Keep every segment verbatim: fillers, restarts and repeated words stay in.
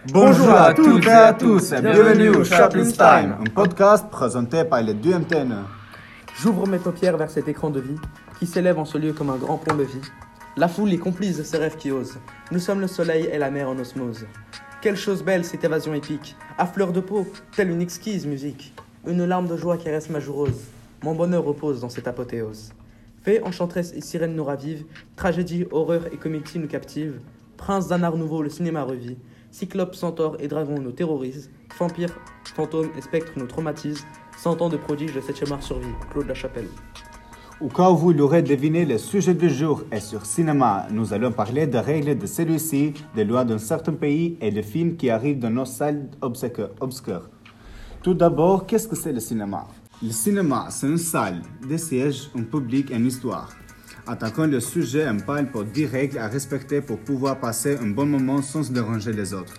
Bonjour à toutes et à tous et bienvenue au Chaplin's Time, un podcast présenté par les deux M T N. J'ouvre mes paupières vers cet écran de vie qui s'élève en ce lieu comme un grand pont-levis. La foule est complice de ces rêves qui osent. Nous sommes le soleil et la mer en osmose. Quelle chose belle cette évasion épique, à fleur de peau, telle une exquise musique. Une larme de joie caresse ma joue rose. Mon bonheur repose dans cette apothéose. Fées, enchanteresses et sirènes nous ravivent. Tragédie, horreur et comédie nous captivent. Prince d'un art nouveau, le cinéma revit. Cyclopes, centaures et dragons nous terrorisent. Vampires, fantômes et spectres nous traumatisent. Cent ans de prodiges, le septième art survit. Claude Lachapelle. Au cas où vous l'aurez deviné, le sujet du jour est sur cinéma. Nous allons parler des règles de celui-ci, des lois d'un certain pays et des films qui arrivent dans nos salles obscures. Tout d'abord, qu'est-ce que c'est le cinéma? Le cinéma, c'est une salle, des sièges, un public et une histoire. Attaquant le sujet, on parle pour dix règles à respecter pour pouvoir passer un bon moment sans se déranger les autres.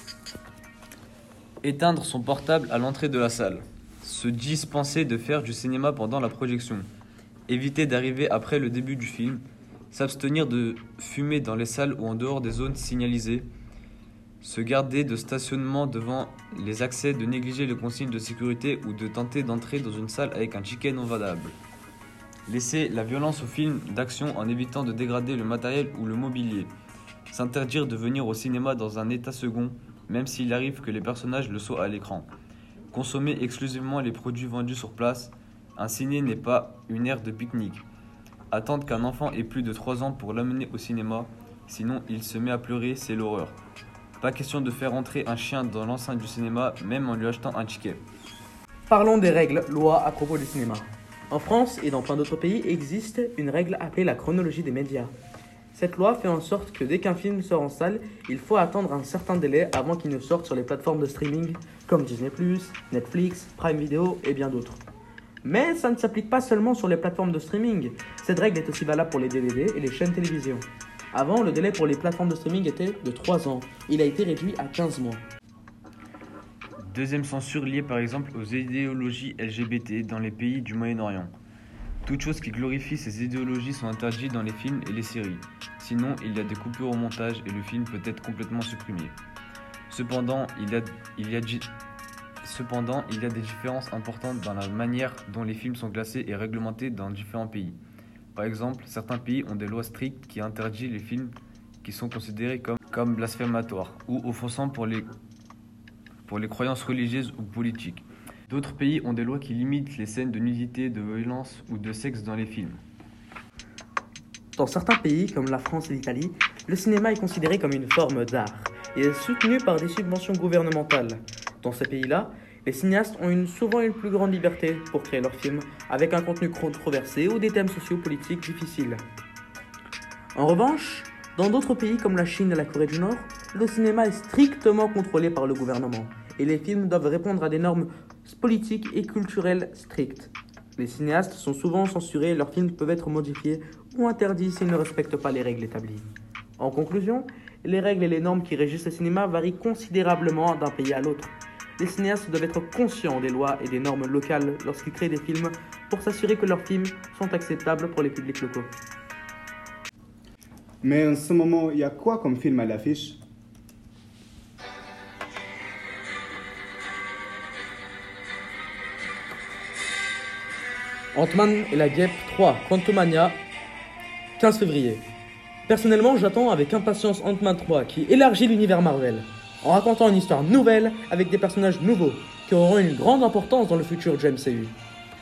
Éteindre son portable à l'entrée de la salle. Se dispenser de faire du cinéma pendant la projection. Éviter d'arriver après le début du film. S'abstenir de fumer dans les salles ou en dehors des zones signalisées. Se garder de stationnement devant les accès, de négliger les consignes de sécurité ou de tenter d'entrer dans une salle avec un ticket non valable. Laisser la violence au film d'action en évitant de dégrader le matériel ou le mobilier. S'interdire de venir au cinéma dans un état second, même s'il arrive que les personnages le soient à l'écran. Consommer exclusivement les produits vendus sur place. Un ciné n'est pas une aire de pique-nique. Attendre qu'un enfant ait plus de trois ans pour l'amener au cinéma, sinon il se met à pleurer, c'est l'horreur. Pas question de faire entrer un chien dans l'enceinte du cinéma, même en lui achetant un ticket. Parlons des règles, lois à propos du cinéma. En France et dans plein d'autres pays existe une règle appelée la chronologie des médias. Cette loi fait en sorte que dès qu'un film sort en salle, il faut attendre un certain délai avant qu'il ne sorte sur les plateformes de streaming comme Disney plus, Netflix, Prime Video et bien d'autres. Mais ça ne s'applique pas seulement sur les plateformes de streaming. Cette règle est aussi valable pour les D V D et les chaînes télévision. Avant, le délai pour les plateformes de streaming était de trois ans. Il a été réduit à quinze mois. Deuxième censure liée par exemple aux idéologies L G B T dans les pays du Moyen-Orient. Toutes choses qui glorifient ces idéologies sont interdites dans les films et les séries. Sinon, il y a des coupures au montage et le film peut être complètement supprimé. Cependant, il y a, il y a, cependant, il y a des différences importantes dans la manière dont les films sont classés et réglementés dans différents pays. Par exemple, certains pays ont des lois strictes qui interdisent les films qui sont considérés comme, comme blasphématoires ou offensants pour les pour les croyances religieuses ou politiques. D'autres pays ont des lois qui limitent les scènes de nudité, de violence ou de sexe dans les films. Dans certains pays, comme la France et l'Italie, le cinéma est considéré comme une forme d'art et est soutenu par des subventions gouvernementales. Dans ces pays-là, les cinéastes ont une, souvent une plus grande liberté pour créer leurs films, avec un contenu controversé ou des thèmes sociopolitiques difficiles. En revanche, dans d'autres pays comme la Chine et la Corée du Nord, le cinéma est strictement contrôlé par le gouvernement et les films doivent répondre à des normes politiques et culturelles strictes. Les cinéastes sont souvent censurés et leurs films peuvent être modifiés ou interdits s'ils ne respectent pas les règles établies. En conclusion, les règles et les normes qui régissent le cinéma varient considérablement d'un pays à l'autre. Les cinéastes doivent être conscients des lois et des normes locales lorsqu'ils créent des films pour s'assurer que leurs films sont acceptables pour les publics locaux. Mais en ce moment, il y a quoi comme film à l'affiche? Ant-Man et la Guêpe trois, Quantumania, quinze février. Personnellement, j'attends avec impatience Ant-Man trois qui élargit l'univers Marvel, en racontant une histoire nouvelle avec des personnages nouveaux qui auront une grande importance dans le futur du M C U.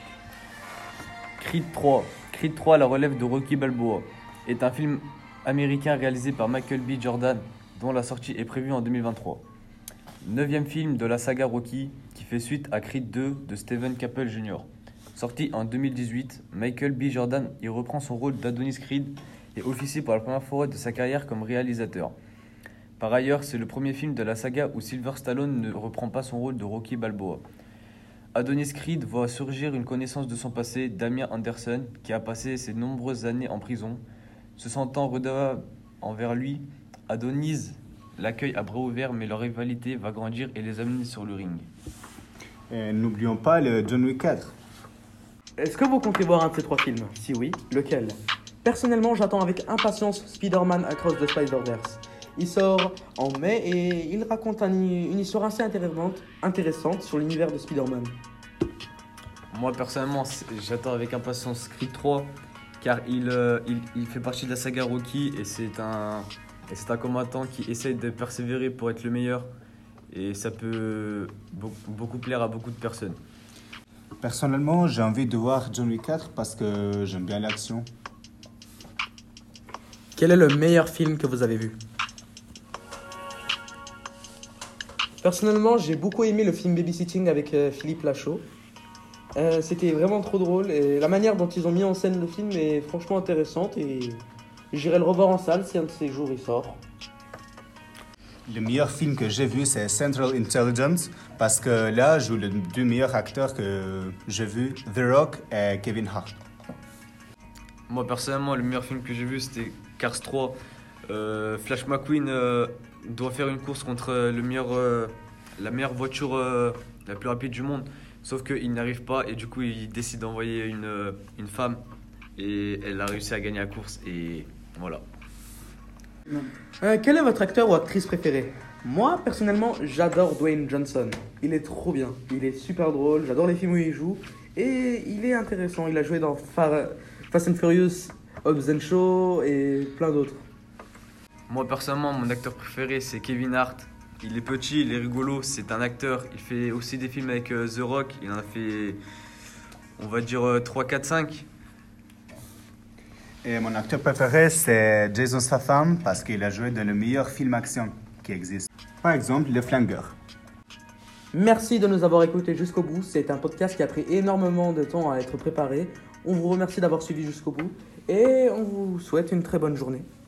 Creed trois. Creed trois, la relève de Rocky Balboa, est un film américain réalisé par Michael B. Jordan, dont la sortie est prévue en deux mille vingt-trois. Neuvième film de la saga Rocky, qui fait suite à Creed deux de Steven Caple junior Sorti en deux mille dix-huit, Michael B. Jordan y reprend son rôle d'Adonis Creed et officie pour la première fois de sa carrière comme réalisateur. Par ailleurs, c'est le premier film de la saga où Sylvester Stallone ne reprend pas son rôle de Rocky Balboa. Adonis Creed voit surgir une connaissance de son passé, Damien Anderson, qui a passé ses nombreuses années en prison. Se sentant redevable envers lui, Adonis l'accueille à bras ouverts, mais leur rivalité va grandir et les amener sur le ring. Et n'oublions pas le John Wick quatre. Est-ce que vous comptez voir un de ces trois films? Si oui, lequel? Personnellement, j'attends avec impatience Spider-Man Across the Spider-Verse. Il sort en mai et il raconte un- une histoire assez intéressante, intéressante sur l'univers de Spider-Man. Moi personnellement, c'est- j'attends avec impatience Creed trois car il, euh, il, il fait partie de la saga Rocky et c'est un, et c'est un combattant qui essaye de persévérer pour être le meilleur et ça peut beaucoup, beaucoup plaire à beaucoup de personnes. Personnellement, j'ai envie de voir John Wick quatre parce que j'aime bien l'action. Quel est le meilleur film que vous avez vu? Personnellement, j'ai beaucoup aimé le film Babysitting avec euh, Philippe Lachaud. Euh, c'était vraiment trop drôle et la manière dont ils ont mis en scène le film est franchement intéressante et j'irai le revoir en salle si un de ces jours il sort. Le meilleur film que j'ai vu, c'est Central Intelligence, parce que là joue les deux meilleurs acteurs que j'ai vus, The Rock et Kevin Hart. Moi personnellement, le meilleur film que j'ai vu c'était Cars trois. Euh, Flash McQueen euh, doit faire une course contre le meilleur, euh, la meilleure voiture euh, la plus rapide du monde. Sauf qu'il n'arrive pas et du coup il décide d'envoyer une, euh, une femme et elle a réussi à gagner la course et voilà. Euh, quel est votre acteur ou actrice préféré? Moi, personnellement, j'adore Dwayne Johnson. Il est trop bien. Il est super drôle. J'adore les films où il joue. Et il est intéressant. Il a joué dans Far- Fast and Furious, Hobbs and Shaw et plein d'autres. Moi personnellement, mon acteur préféré c'est Kevin Hart. Il est petit, il est rigolo, c'est un acteur. Il fait aussi des films avec euh, The Rock. Il en a fait, on va dire, euh, trois, quatre, cinq. Et mon acteur préféré, c'est Jason Statham, parce qu'il a joué dans le meilleur film action qui existe. Par exemple, Le Flingueur. Merci de nous avoir écoutés jusqu'au bout. C'est un podcast qui a pris énormément de temps à être préparé. On vous remercie d'avoir suivi jusqu'au bout et on vous souhaite une très bonne journée.